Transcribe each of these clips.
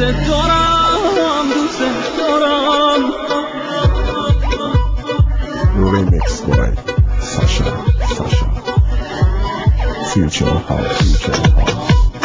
دارم. Remix by Sasha Future House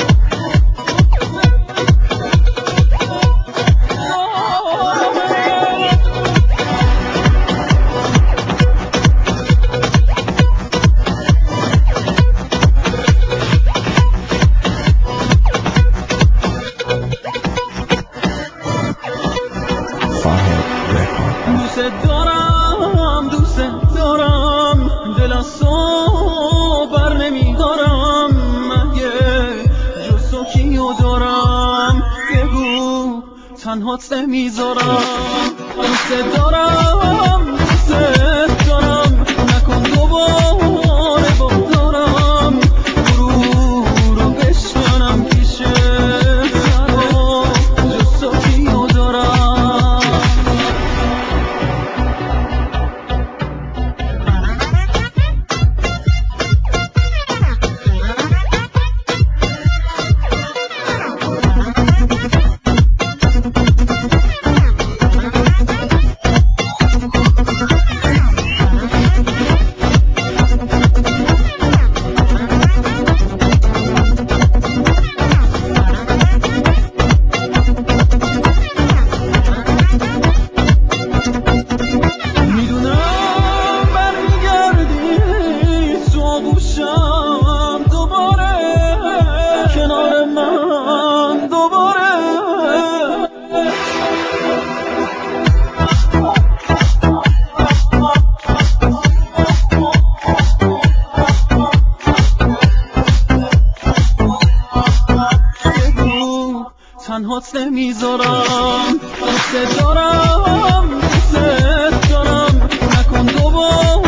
دوست دارم دل از تو بر نمیدارم، مگه جز تو کیو دارم؟ بگو تنهات نمیذارم. دوست دارم نکن دوباره با دارم، رو بشکنم پیش سرا، جز تو کیو دارم؟ تنهات نمیذارم. دوست دارم نکن دوباره